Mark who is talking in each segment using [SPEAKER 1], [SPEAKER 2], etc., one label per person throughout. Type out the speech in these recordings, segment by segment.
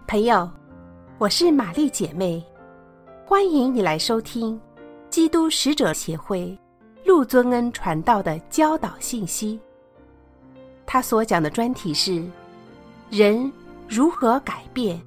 [SPEAKER 1] 朋友，我是玛丽姐妹，欢迎你来收听基督使者协会陆尊恩传道的教导信息。他所讲的专题是人如何改变。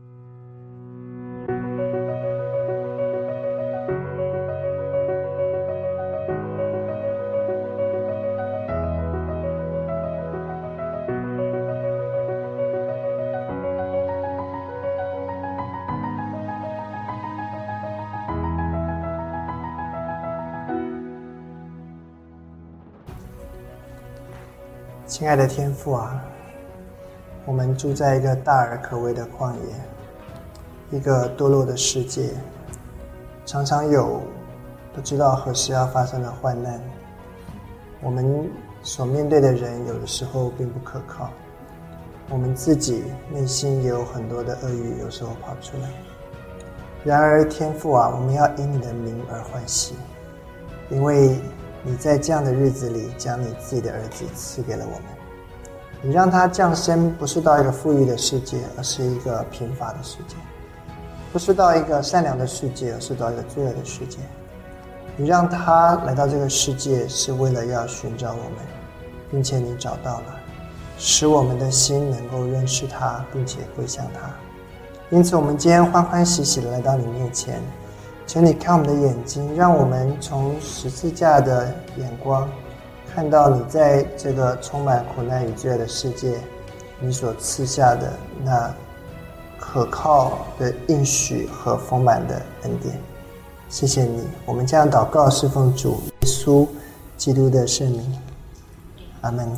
[SPEAKER 2] 亲爱的天父啊，我们住在一个大而可畏的旷野，一个堕落的世界，常常有不知道何时要发生的患难。我们所面对的人有的时候并不可靠，我们自己内心也有很多的恶语，有时候跑出来。然而天父啊，我们要因你的名而欢喜，因为你在这样的日子里将你自己的儿子赐给了我们，你让他降生不是到一个富裕的世界，而是一个贫乏的世界，不是到一个善良的世界，而是到一个罪恶的世界。你让他来到这个世界是为了要寻找我们，并且你找到了，使我们的心能够认识他，并且归向他。因此我们今天欢欢喜喜地来到你面前，求你看我们的眼睛，让我们从十字架的眼光看到你在这个充满苦难与罪恶的世界，你所赐下的那可靠的应许和丰满的恩典。谢谢你，我们这样祷告是奉主耶稣基督的圣名，阿们。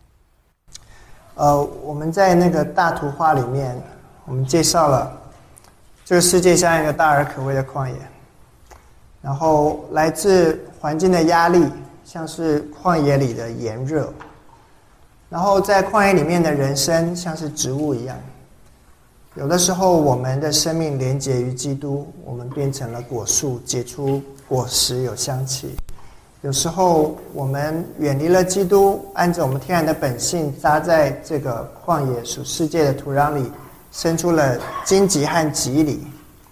[SPEAKER 2] 我们在那个大图画里面，我们介绍了这个世界像一个大而可畏的旷野，然后来自环境的压力像是旷野里的炎热，然后在旷野里面的人生像是植物一样。有的时候我们的生命连结于基督，我们变成了果树，结出果实，有香气。有时候我们远离了基督，按着我们天然的本性扎在这个旷野属世界的土壤里，生出了荆棘和棘藜。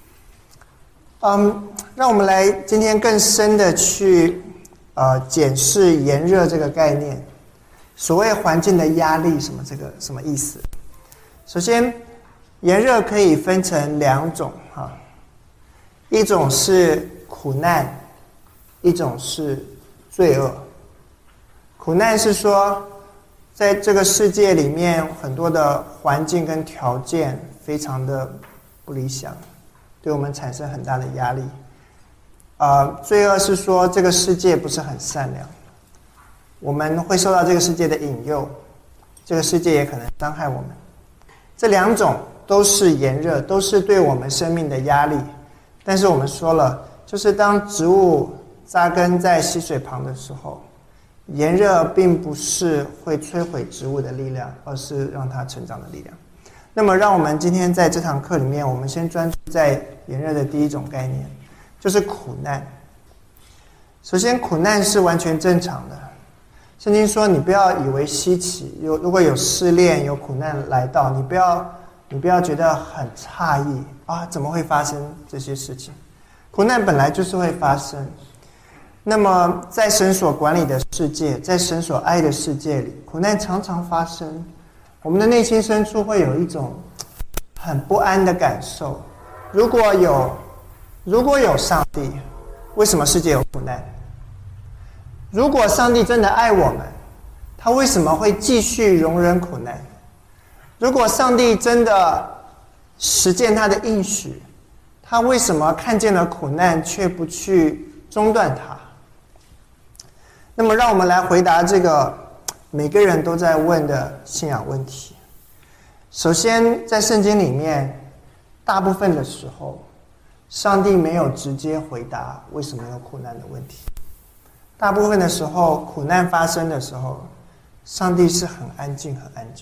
[SPEAKER 2] 让我们来今天更深的去检视炎热这个概念。所谓环境的压力，什么意思？首先，炎热可以分成两种一种是苦难，一种是罪恶。苦难是说，在这个世界里面，很多的环境跟条件非常的不理想，对我们产生很大的压力。罪恶是说这个世界不是很善良，我们会受到这个世界的引诱，这个世界也可能伤害我们。这两种都是炎热，都是对我们生命的压力。但是我们说了，就是当植物扎根在溪水旁的时候，炎热并不是会摧毁植物的力量，而是让它成长的力量。那么让我们今天在这堂课里面，我们先专注在炎热的第一种概念，就是苦难。首先，苦难是完全正常的。圣经说，你不要以为稀奇，如果有试炼、有苦难来到，你不要觉得很诧异啊，怎么会发生这些事情？苦难本来就是会发生。那么，在神所管理的世界，在神所爱的世界里，苦难常常发生。我们的内心深处会有一种很不安的感受。如果有上帝，为什么世界有苦难？如果上帝真的爱我们，他为什么会继续容忍苦难？如果上帝真的实践他的应许，他为什么看见了苦难却不去中断它？那么让我们来回答这个每个人都在问的信仰问题。首先，在圣经里面，大部分的时候，上帝没有直接回答为什么有苦难的问题。大部分的时候，苦难发生的时候，上帝是很安静。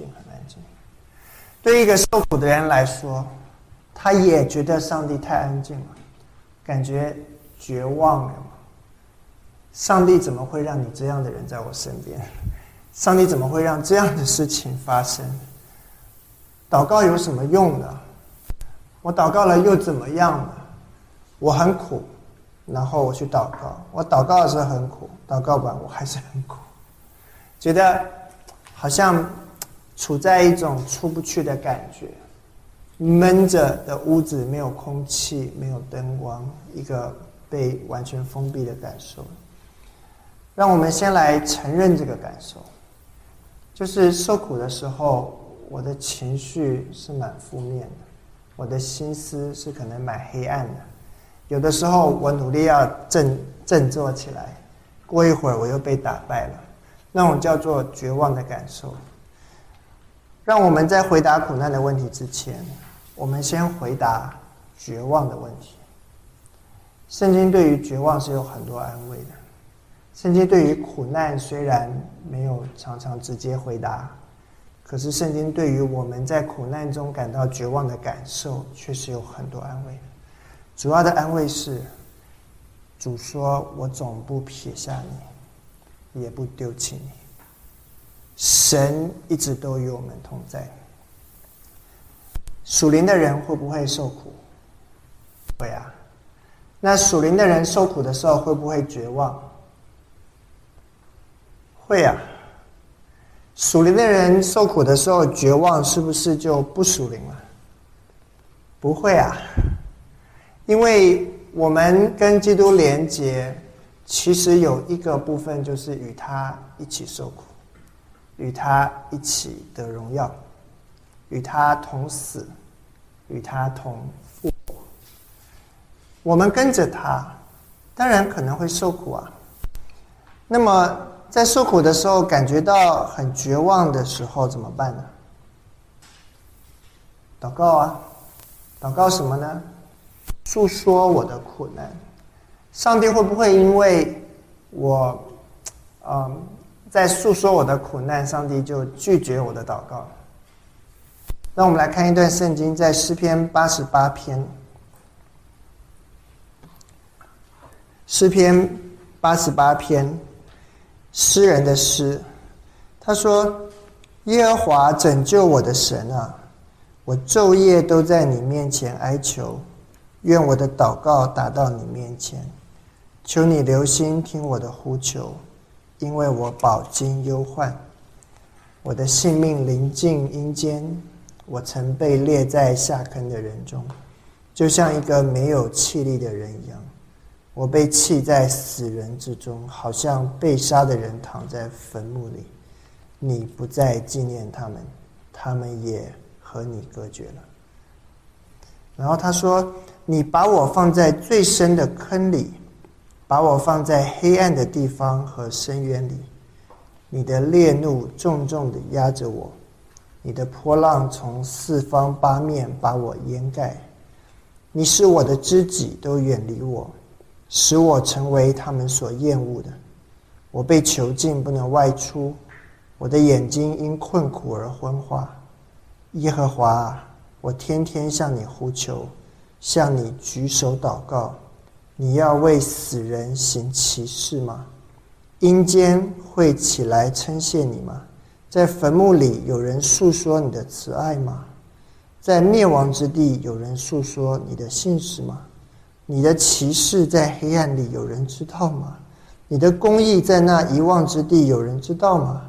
[SPEAKER 2] 对一个受苦的人来说，他也觉得上帝太安静了，感觉绝望了。上帝怎么会让你这样的人在我身边？上帝怎么会让这样的事情发生？祷告有什么用呢？ 我祷告了又怎么样呢？我很苦，然后我去祷告，我祷告的时候很苦，祷告完我还是很苦，觉得好像处在一种出不去的感觉，闷着的屋子，没有空气，没有灯光，一个被完全封闭的感受。让我们先来承认这个感受，就是受苦的时候，我的情绪是蛮负面的，我的心思是可能蛮黑暗的。有的时候我努力要振作起来，过一会儿我又被打败了，那种叫做绝望的感受。让我们在回答苦难的问题之前，我们先回答绝望的问题。圣经对于绝望是有很多安慰的。圣经对于苦难虽然没有常常直接回答，可是圣经对于我们在苦难中感到绝望的感受却是有很多安慰的。主要的安慰是，主说我总不撇下你，也不丢弃你。神一直都与我们同在。属灵的人会不会受苦？会啊。那属灵的人受苦的时候会不会绝望？会啊。属灵的人受苦的时候绝望，是不是就不属灵了？不会啊。因为我们跟基督连结，其实有一个部分就是与他一起受苦，与他一起得荣耀，与他同死，与他同复活。我们跟着他，当然可能会受苦啊。那么在受苦的时候感觉到很绝望的时候怎么办呢？祷告啊。祷告什么呢？诉说我的苦难。上帝会不会因为我在诉说我的苦难，上帝就拒绝我的祷告？让我们来看一段圣经，在诗篇88篇。诗篇88篇，诗人的诗，他说：耶和华拯救我的神啊，我昼夜都在你面前哀求，愿我的祷告达到你面前，求你留心听我的呼求，因为我饱经忧患，我的性命临近阴间，我曾被列在下坑的人中，就像一个没有气力的人一样。我被弃在死人之中，好像被杀的人躺在坟墓里。你不再纪念他们，他们也和你隔绝了。然后他说：你把我放在最深的坑里，把我放在黑暗的地方和深渊里。你的烈怒重重地压着我，你的波浪从四方八面把我淹盖。你使我的知己都远离我，使我成为他们所厌恶的。我被囚禁，不能外出，我的眼睛因困苦而昏花。耶和华啊，我天天向你呼求，向你举手祷告。你要为死人行奇事吗？阴间会起来称谢你吗？在坟墓里有人述说你的慈爱吗？在灭亡之地有人述说你的信实吗？你的奇事在黑暗里有人知道吗？你的公义在那遗忘之地有人知道吗？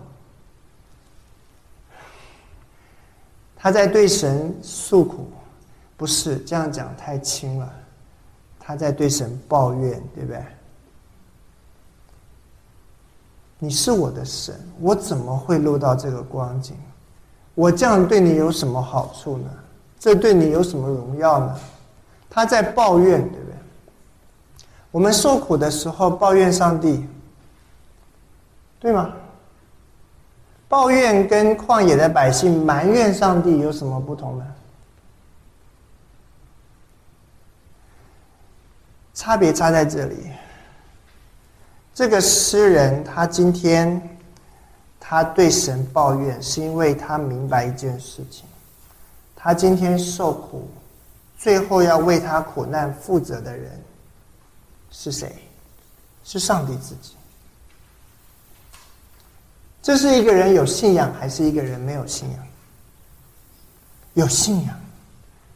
[SPEAKER 2] 他在对神诉苦，不是这样讲太轻了，他在对神抱怨，对不对？你是我的神，我怎么会落到这个光景？我这样对你有什么好处呢？这对你有什么荣耀呢？他在抱怨，对不对？我们受苦的时候抱怨上帝，对吗？抱怨跟旷野的百姓埋怨上帝有什么不同呢？差别差在这里。这个诗人他今天他对神抱怨，是因为他明白一件事情，他今天受苦，最后要为他苦难负责的人是谁？是上帝自己。这是一个人有信仰，还是一个人没有信仰？有信仰。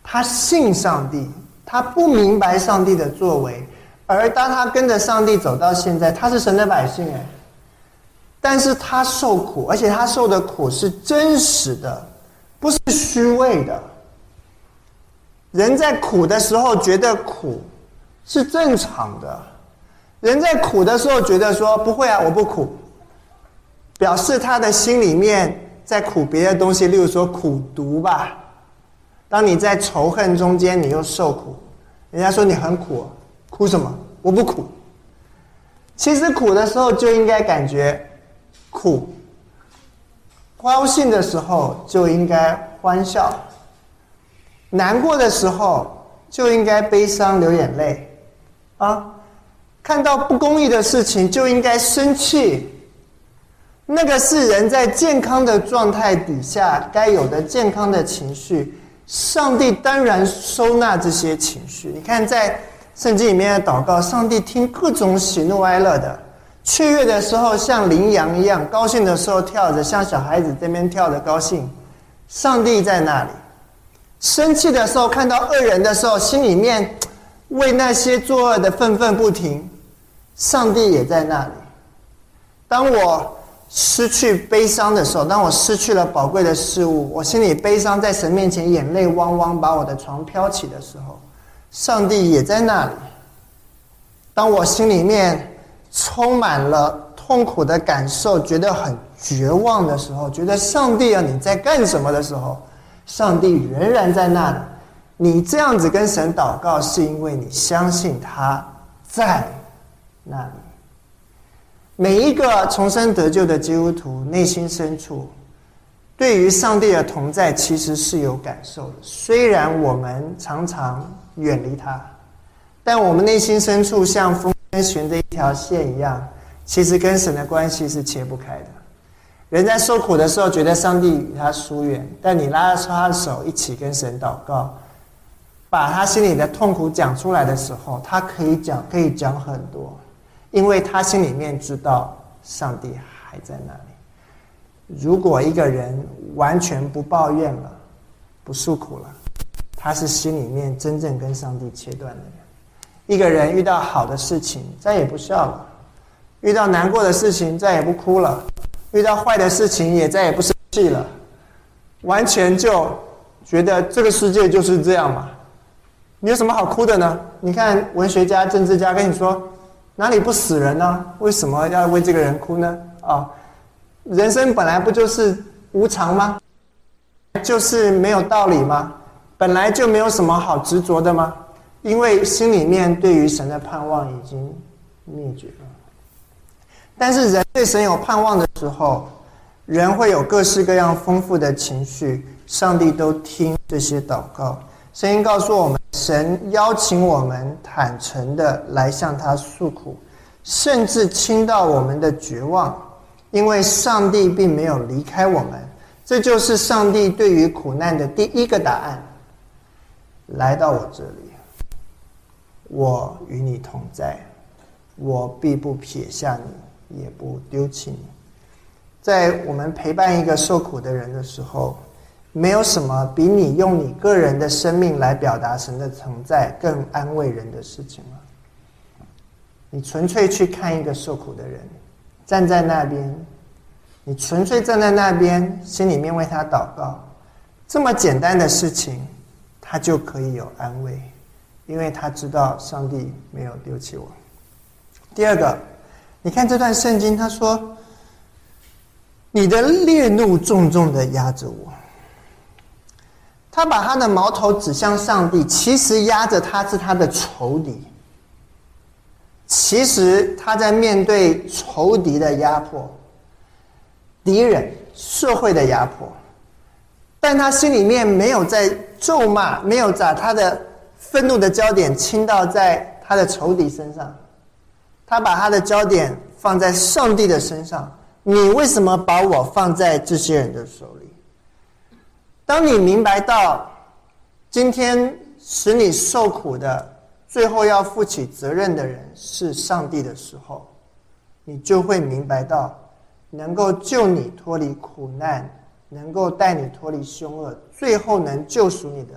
[SPEAKER 2] 他信上帝，他不明白上帝的作为，而当他跟着上帝走到现在，他是神的百姓但是他受苦，而且他受的苦是真实的，不是虚伪的。人在苦的时候觉得苦是正常的，人在苦的时候觉得说不会啊，我不苦，表示他的心里面在苦别的东西，例如说苦毒吧。当你在仇恨中间，你又受苦，人家说你很苦，苦什么？我不苦。其实苦的时候就应该感觉苦，高兴的时候就应该欢笑，难过的时候就应该悲伤流眼泪看到不公义的事情就应该生气。那个是人在健康的状态底下该有的健康的情绪。上帝当然收纳这些情绪。你看在圣经里面的祷告，上帝听各种喜怒哀乐的，雀跃的时候像羚羊一样，高兴的时候跳着像小孩子这边跳着高兴，上帝在那里。生气的时候看到恶人的时候，心里面为那些作恶的愤愤不平，上帝也在那里。当我失去悲伤的时候，当我失去了宝贵的事物，我心里悲伤，在神面前眼泪汪汪把我的床飘起的时候，上帝也在那里。当我心里面充满了痛苦的感受，觉得很绝望的时候，觉得上帝啊你在干什么的时候，上帝仍然在那里。你这样子跟神祷告，是因为你相信他在那里。每一个重生得救的基督徒内心深处对于上帝的同在其实是有感受的。虽然我们常常远离他，但我们内心深处像风跟循着一条线一样，其实跟神的关系是切不开的。人在受苦的时候觉得上帝与他疏远，但你拉着他的手一起跟神祷告，把他心里的痛苦讲出来的时候，他可以讲很多，因为他心里面知道上帝还在那里。如果一个人完全不抱怨了，不诉苦了，他是心里面真正跟上帝切断的人。一个人遇到好的事情再也不笑了，遇到难过的事情再也不哭了，遇到坏的事情也再也不生气了，完全就觉得这个世界就是这样嘛。你有什么好哭的呢？你看文学家政治家跟你说哪里不死人呢？为什么要为这个人哭呢？人生本来不就是无常吗？就是没有道理吗？本来就没有什么好执着的吗？因为心里面对于神的盼望已经灭绝了。但是人对神有盼望的时候，人会有各式各样丰富的情绪，上帝都听这些祷告。圣经告诉我们，神邀请我们坦诚的来向他诉苦，甚至倾倒我们的绝望，因为上帝并没有离开我们。这就是上帝对于苦难的第一个答案。来到我这里，我与你同在，我必不撇下你，也不丢弃你。在我们陪伴一个受苦的人的时候，没有什么比你用你个人的生命来表达神的同在更安慰人的事情了。你纯粹去看一个受苦的人，站在那边，你纯粹站在那边，心里面为他祷告，这么简单的事情，他就可以有安慰，因为他知道上帝没有丢弃我。第二个，你看这段圣经，他说你的烈怒重重的压着我。他把他的矛头指向上帝，其实压着他是他的仇敌。其实他在面对仇敌的压迫，敌人社会的压迫，但他心里面没有在咒骂，没有把他的愤怒的焦点倾倒在他的仇敌身上，他把他的焦点放在上帝的身上。你为什么把我放在这些人的手里？当你明白到今天使你受苦的，最后要负起责任的人是上帝的时候，你就会明白到能够救你脱离苦难，能够带你脱离凶恶，最后能救赎你的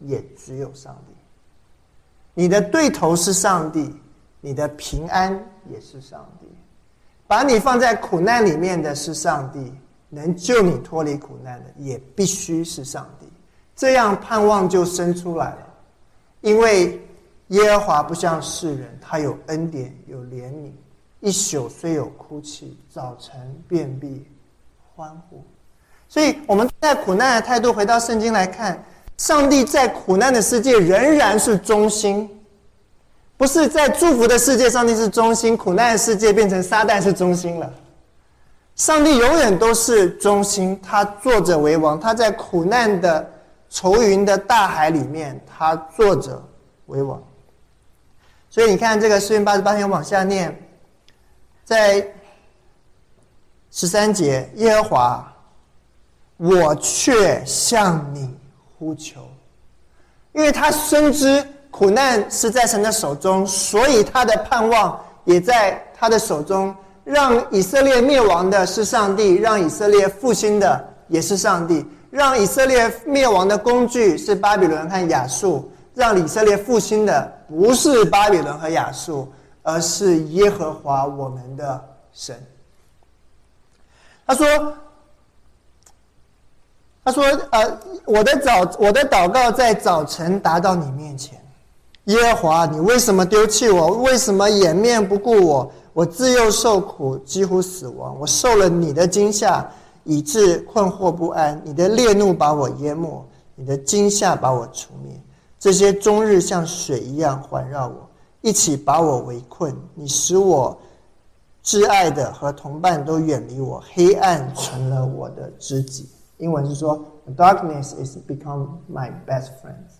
[SPEAKER 2] 也只有上帝。你的对头是上帝，你的平安也是上帝。把你放在苦难里面的是上帝，能救你脱离苦难的也必须是上帝。这样盼望就生出来了。因为耶和华不像世人，他有恩典，有怜悯，一宿虽有哭泣，早晨便必欢呼。所以我们在苦难的态度，回到圣经来看，上帝在苦难的世界仍然是中心，不是在祝福的世界上帝是中心，苦难的世界变成撒旦是中心了。上帝永远都是中心，他坐着为王，他在苦难的愁云的大海里面，他坐着为王。所以你看这个诗篇88篇往下念，在13节，耶和华，我却向你呼求。因为他深知苦难是在神的手中，所以他的盼望也在他的手中。让以色列灭亡的是上帝，让以色列复兴的也是上帝。让以色列灭亡的工具是巴比伦和亚述，让以色列复兴的不是巴比伦和亚述，而是耶和华我们的神。他说我的祷告在早晨达到你面前。耶和华，你为什么丢弃我？为什么掩面不顾我？我自幼受苦，几乎死亡。我受了你的惊吓，以致困惑不安。你的烈怒把我淹没，你的惊吓把我除灭。这些终日像水一样环绕我，一起把我围困。你使我挚爱的和同伴都远离我，黑暗成了我的知己。英文是说 ，Darkness is become my best friends。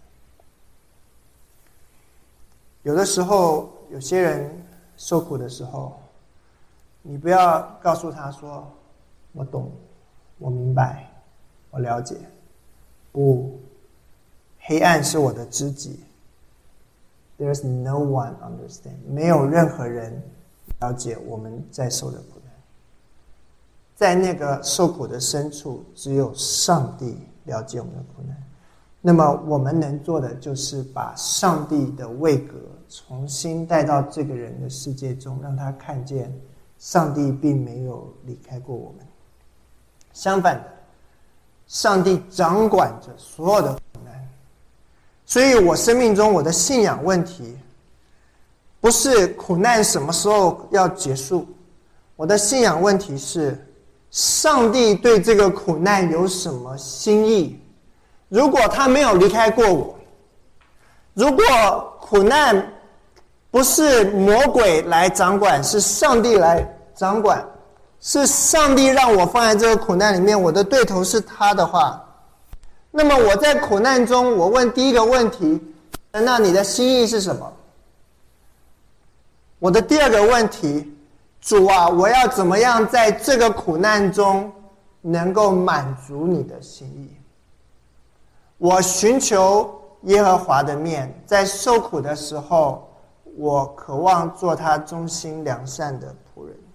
[SPEAKER 2] 有的时候，有些人受苦的时候，你不要告诉他说：“我懂，我明白，我了解。”不，黑暗是我的知己。There's no one understand， 没有任何人了解我们在受的苦难。在那个受苦的深处，只有上帝了解我们的苦难。那么我们能做的就是把上帝的位格重新带到这个人的世界中，让他看见上帝并没有离开过我们。相反的，上帝掌管着所有的苦难。所以我生命中我的信仰问题不是苦难什么时候要结束，我的信仰问题是上帝对这个苦难有什么心意。如果他没有离开过我，如果苦难不是魔鬼来掌管，是上帝来掌管，是上帝让我放在这个苦难里面，我的对头是他的话，那么我在苦难中，我问第一个问题，那你的心意是什么？我的第二个问题，主啊，我要怎么样在这个苦难中能够满足你的心意？我寻求耶和华的面，在受苦的时候，我渴望做他忠心良善的仆人。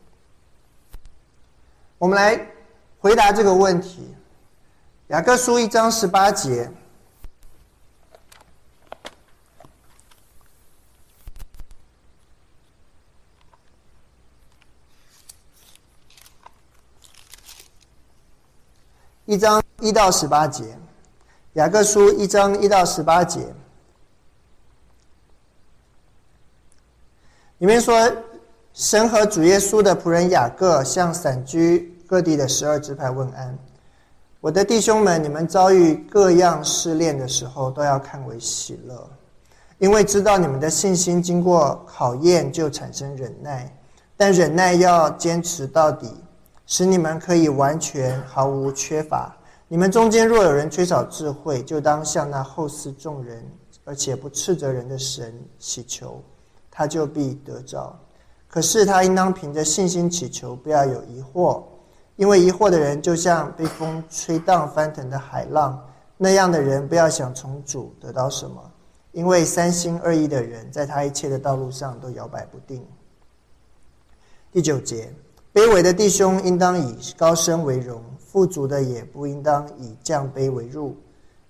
[SPEAKER 2] 我们来回答这个问题。雅各书1章18节，1章1到18节，雅各书1章1到18节，里面说，神和主耶稣的仆人雅各向散居各地的12支派问安。我的弟兄们，你们遭遇各样试炼的时候，都要看为喜乐，因为知道你们的信心经过考验，就产生忍耐。但忍耐要坚持到底，使你们可以完全毫无缺乏。你们中间若有人缺少智慧，就当向那厚赐众人而且不斥责人的神祈求，他就必得着。可是他应当凭着信心祈求，不要有疑惑，因为疑惑的人就像被风吹荡翻腾的海浪，那样的人不要想从主得到什么，因为三心二意的人在他一切的道路上都摇摆不定。第9节，卑微的弟兄应当以高升为荣，富足的也不应当以降卑为辱，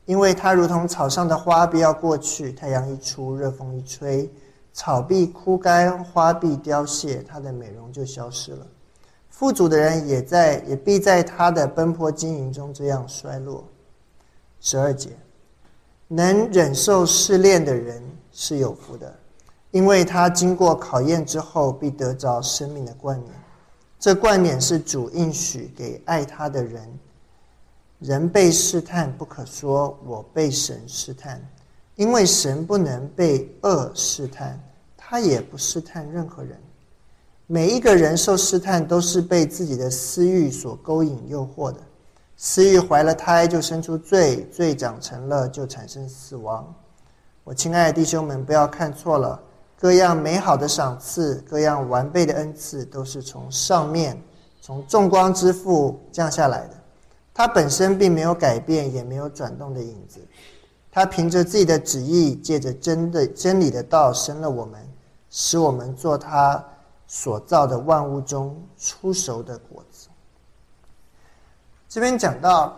[SPEAKER 2] 因为它如同草上的花必要过去，太阳一出，热风一吹，草必枯干，花必凋谢，它的美容就消失了。富足的人也必在他的奔波经营中这样衰落。12节，能忍受试炼的人是有福的，因为他经过考验之后，必得着生命的冠冕。这冠冕是主应许给爱他的人。人被试探，不可说我被神试探，因为神不能被恶试探，他也不试探任何人。每一个人受试探，都是被自己的私欲所勾引诱惑的。私欲怀了胎，就生出罪，罪长成了，就产生死亡。我亲爱的弟兄们，不要看错了，各样美好的赏赐，各样完备的恩赐，都是从上面，从众光之父降下来的。他本身并没有改变，也没有转动的影子。他凭着自己的旨意，借着真理的道生了我们，使我们做他所造的万物中出熟的果子。这边讲到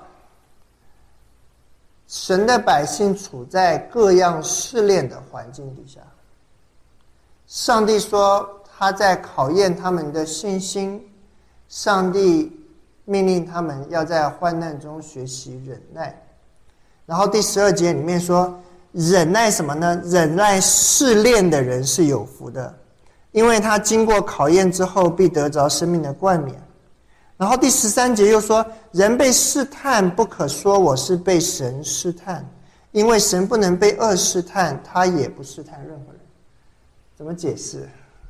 [SPEAKER 2] 神的百姓处在各样试炼的环境底下，上帝说他在考验他们的信心，上帝命令他们要在患难中学习忍耐。然后第12节里面说，忍耐什么呢？忍耐试炼的人是有福的，因为他经过考验之后，必得着生命的冠冕。然后第13节又说，人被试探，不可说我是被神试探，因为神不能被恶试探，他也不试探任何人。怎么解释？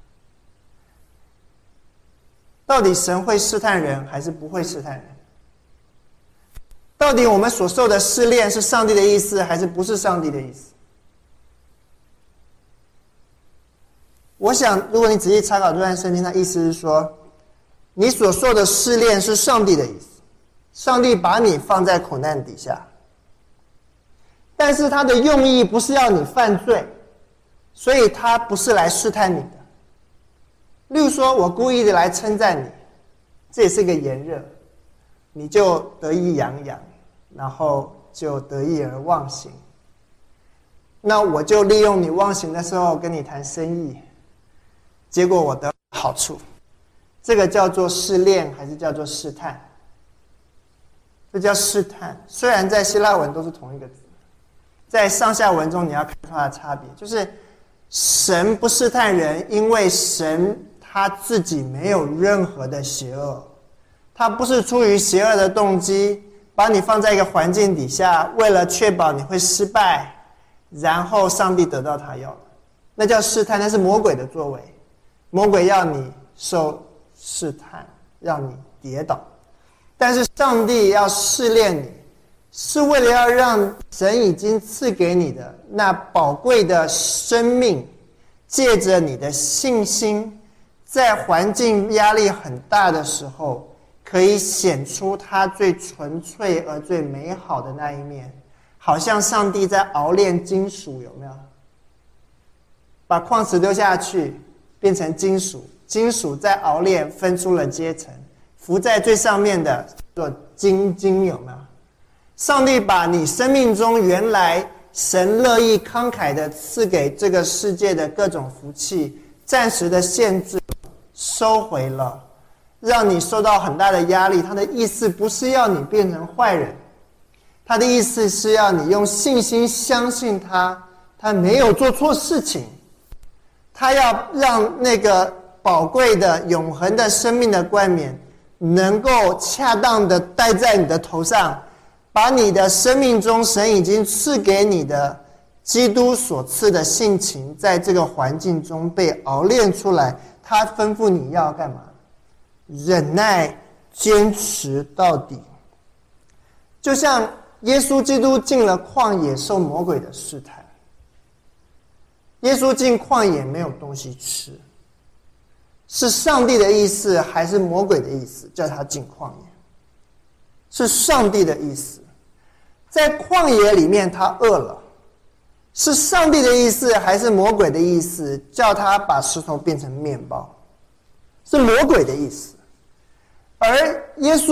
[SPEAKER 2] 到底神会试探人还是不会试探人？到底我们所受的试炼是上帝的意思还是不是上帝的意思？我想如果你仔细查考这段圣经，它意思是说，你所受的试炼是上帝的意思，上帝把你放在苦难底下，但是他的用意不是要你犯罪，所以他不是来试探你的。例如说，我故意的来称赞你，这也是个炎热，你就得意洋洋，然后就得意而忘形。那我就利用你忘形的时候跟你谈生意，结果我得好处。这个叫做试炼还是叫做试探？这叫试探。虽然在希腊文都是同一个字，在上下文中你要看出它的差别，就是神不试探人，因为神他自己没有任何的邪恶，他不是出于邪恶的动机把你放在一个环境底下，为了确保你会失败，然后上帝得到他要的，那叫试探，那是魔鬼的作为。魔鬼要你受试探，让你跌倒。但是上帝要试炼你，是为了要让神已经赐给你的那宝贵的生命，借着你的信心，在环境压力很大的时候，可以显出它最纯粹而最美好的那一面。好像上帝在熬炼金属，有没有？把矿石丢下去变成金属，金属在熬炼分出了阶层，浮在最上面的做金，有没有？上帝把你生命中原来神乐意慷慨的赐给这个世界的各种福气，暂时的限制收回了，让你受到很大的压力。他的意思不是要你变成坏人，他的意思是要你用信心相信他，他没有做错事情，他要让那个宝贵的永恒的生命的冠冕能够恰当的戴在你的头上，把你的生命中神已经赐给你的基督所赐的性情，在这个环境中被熬炼出来。他吩咐你要干嘛？忍耐，坚持到底。就像耶稣基督进了旷野受魔鬼的试探，耶稣进旷野没有东西吃，是上帝的意思还是魔鬼的意思叫他进旷野？是上帝的意思。在旷野里面他饿了，是上帝的意思还是魔鬼的意思叫他把石头变成面包？是魔鬼的意思。而耶稣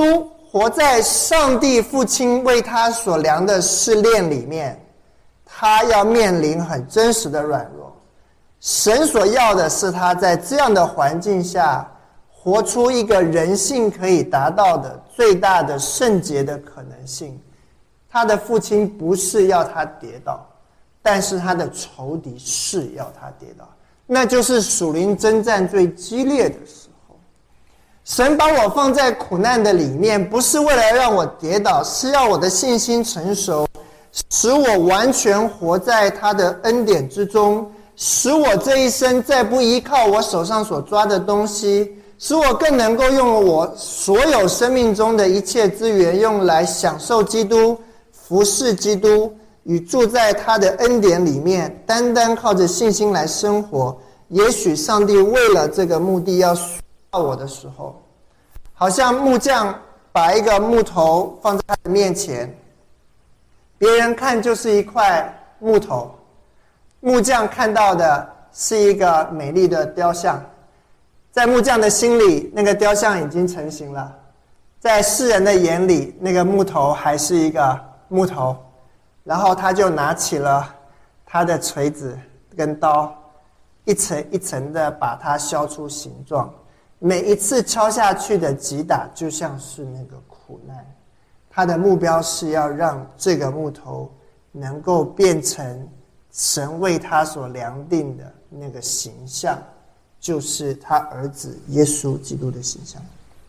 [SPEAKER 2] 活在上帝父亲为他所量的试炼里面，他要面临很真实的软弱。神所要的是他在这样的环境下活出一个人性可以达到的最大的圣洁的可能性。他的父亲不是要他跌倒，但是他的仇敌是要他跌倒，那就是属灵征战最激烈的时候。神把我放在苦难的里面，不是为了让我跌倒，是要我的信心成熟，使我完全活在他的恩典之中，使我这一生再不依靠我手上所抓的东西，使我更能够用我所有生命中的一切资源用来享受基督，服侍基督，与住在他的恩典里面，单单靠着信心来生活。也许上帝为了这个目的要塑造我的时候，好像木匠把一个木头放在他的面前，别人看就是一块木头，木匠看到的是一个美丽的雕像。在木匠的心里，那个雕像已经成型了，在世人的眼里，那个木头还是一个木头。然后他就拿起了他的锤子跟刀，一层一层的把它削出形状。每一次敲下去的击打就像是那个苦难，他的目标是要让这个木头能够变成神为他所量定的那个形象，就是他儿子耶稣基督的形象。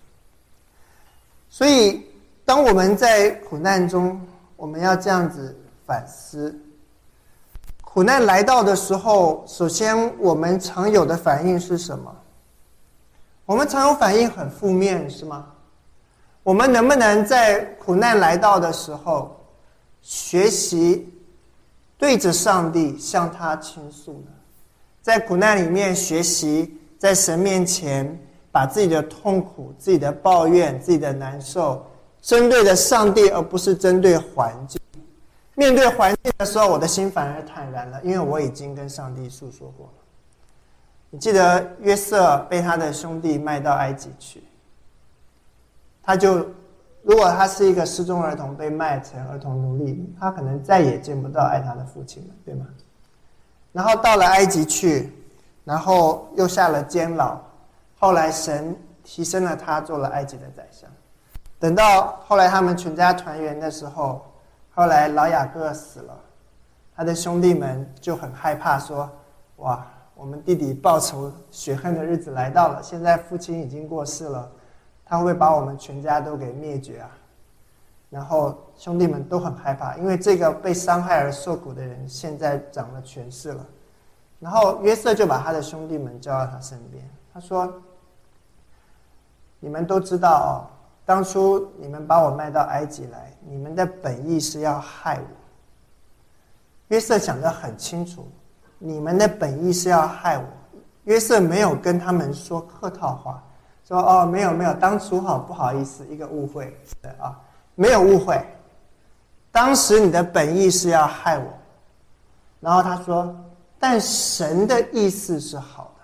[SPEAKER 2] 所以当我们在苦难中，我们要这样子反思。苦难来到的时候，首先我们常有的反应是什么？我们常有反应很负面，是吗？我们能不能在苦难来到的时候，学习对着上帝向他倾诉呢？在苦难里面学习在神面前把自己的痛苦、自己的抱怨、自己的难受针对着上帝，而不是针对环境。面对环境的时候，我的心反而坦然了，因为我已经跟上帝诉说过了。你记得约瑟被他的兄弟卖到埃及去，如果他是一个失踪儿童被卖成儿童奴隶，他可能再也见不到爱他的父亲了，对吗？然后到了埃及去，然后又下了监牢，后来神提升了他，做了埃及的宰相。等到后来他们全家团圆的时候，后来老雅各死了，他的兄弟们就很害怕，说：哇，我们弟弟报仇雪恨的日子来到了，现在父亲已经过世了，他会不会把我们全家都给灭绝啊？然后兄弟们都很害怕，因为这个被伤害而受苦的人现在掌了权势了。然后约瑟就把他的兄弟们叫到他身边，他说：你们都知道哦，当初你们把我卖到埃及来，你们的本意是要害我。约瑟讲得很清楚，你们的本意是要害我。约瑟没有跟他们说客套话，说哦没有，当初不好意思，一个误会啊，没有误会，当时你的本意是要害我。然后他说，但神的意思是好的，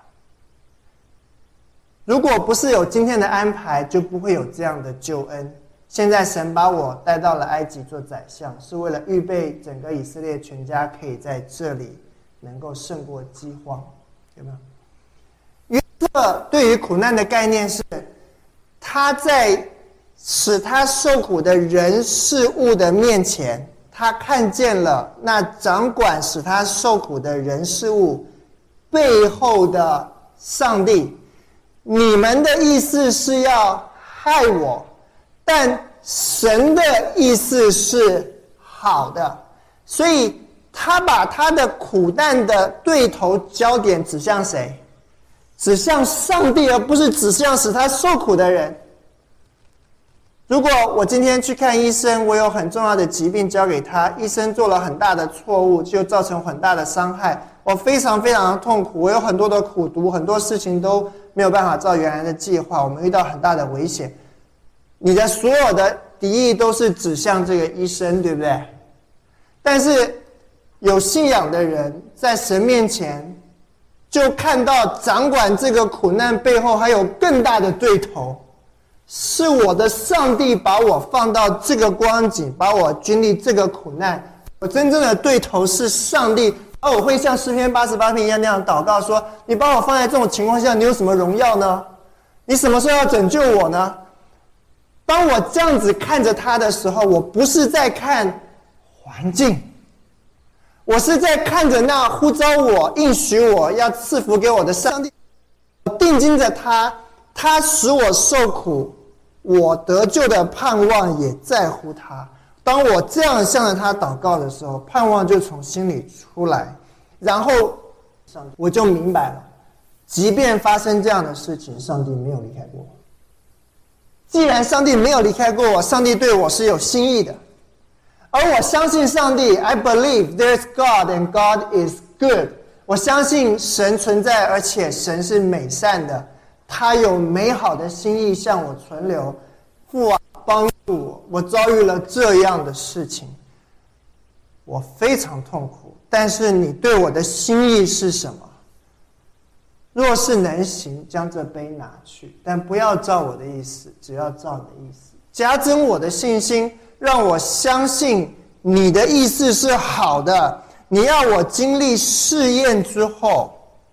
[SPEAKER 2] 如果不是有今天的安排，就不会有这样的救恩。现在神把我带到了埃及做宰相，是为了预备整个以色列全家可以在这里能够胜过饥荒，有没有？约瑟对于苦难的概念是，他在使他受苦的人事物的面前，他看见了那掌管使他受苦的人事物背后的上帝。你们的意思是要害我，但神的意思是好的。所以他把他的苦难的对头焦点指向谁？指向上帝，而不是指向使他受苦的人。如果我今天去看医生，我有很重要的疾病交给他，医生做了很大的错误，就造成很大的伤害，我非常非常的痛苦，我有很多的苦毒，很多事情都没有办法照原来的计划，我们遇到很大的危险。你的所有的敌意都是指向这个医生，对不对？但是有信仰的人在神面前就看到掌管这个苦难背后还有更大的对头， 是我的上帝把我放到这个光景，把我经历这个苦难。我真正的对头是上帝，而我会像诗篇88篇一样那样祷告说：你把我放在这种情况下，你有什么荣耀呢？你什么时候要拯救我呢？当我这样子看着他的时候，我不是在看环境，我是在看着那呼召我、应许我要赐福给我的上帝。我定睛着他，他使我受苦，我得救的盼望也在乎他。当我这样向着他祷告的时候，盼望就从心里出来，然后我就明白了，即便发生这样的事情，上帝没有离开过我。既然上帝没有离开过我，上帝对我是有心意的，而我相信上帝 I believe there is God and God is good。 我相信神存在，而且神是美善的，他有美好的心意向我存留。父啊，帮助我，我遭遇了这样的事情，我非常痛苦，但是你对我的心意是什么？若是能行，将这杯拿去，但不要照我的意思，只要照你的意思。加增我的信心，让我相信你的意思是好的。你要我经历试验之后，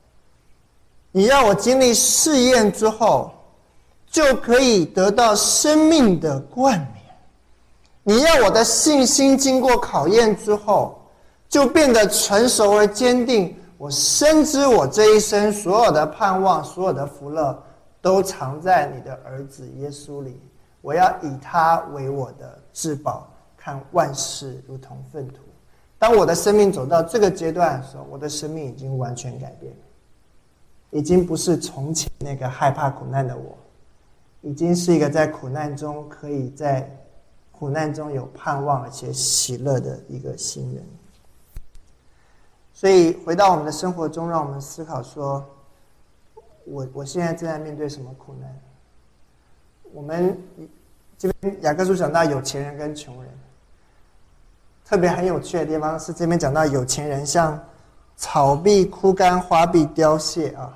[SPEAKER 2] 就可以得到生命的冠冕。你要我的信心经过考验之后，就变得成熟而坚定。我深知我这一生所有的盼望，所有的福乐，都藏在你的儿子耶稣里。我要以他为我的至宝，看万事如同粪土。当我的生命走到这个阶段的时候，我的生命已经完全改变了，已经不是从前那个害怕苦难的我，已经是一个在苦难中可以在苦难中有盼望而且喜乐的一个新人。所以回到我们的生活中，让我们思考说，我现在正在面对什么苦难？我们这边雅各书讲到有钱人跟穷人，特别很有趣的地方是这边讲到有钱人像草必枯干，花必凋谢啊。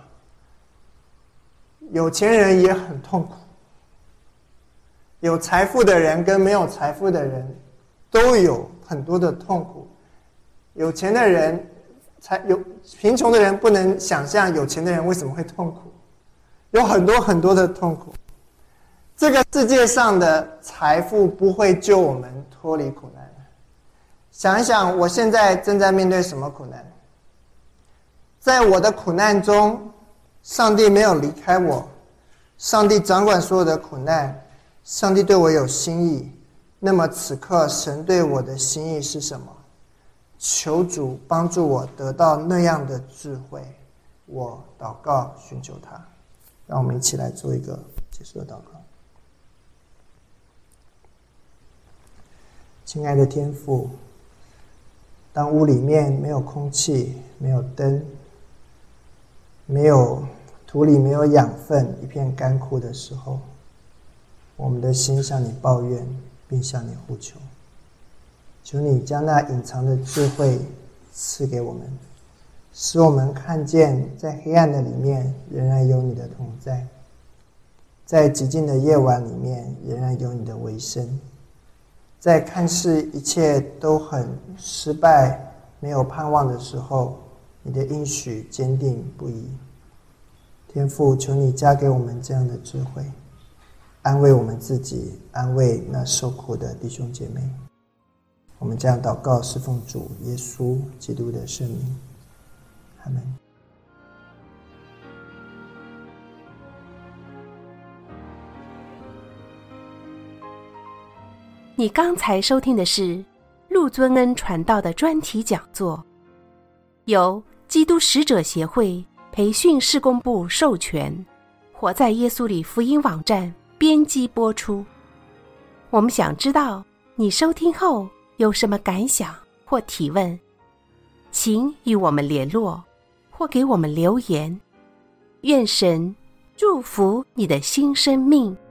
[SPEAKER 2] 有钱人也很痛苦，有财富的人跟没有财富的人都有很多的痛苦。有钱的人贫穷的人不能想象有钱的人为什么会痛苦，有很多很多的痛苦。这个世界上的财富不会救我们脱离苦难。想一想，我现在正在面对什么苦难？在我的苦难中，上帝没有离开我，上帝掌管所有的苦难，上帝对我有心意。那么此刻神对我的心意是什么？求主帮助我得到那样的智慧。我祷告寻求他。让我们一起来做一个结束的祷告。亲爱的天父，当屋里面没有空气，没有灯，土里没有养分，一片干枯的时候，我们的心向你抱怨，并向你呼求。求你将那隐藏的智慧赐给我们，使我们看见在黑暗的里面仍然有你的同在，在寂静的夜晚里面仍然有你的微声，在看似一切都很失败没有盼望的时候，你的应许坚定不移。天父，求你加给我们这样的智慧，安慰我们自己，安慰那受苦的弟兄姐妹。我们这样祷告，是奉主耶稣基督的圣名，阿们。
[SPEAKER 1] 你刚才收听的是陆尊恩传道的专题讲座，由基督使者协会培训事工部授权，活在耶稣里福音网站编辑播出。我们想知道你收听后有什么感想或提问，请与我们联络或给我们留言。愿神祝福你的新生命。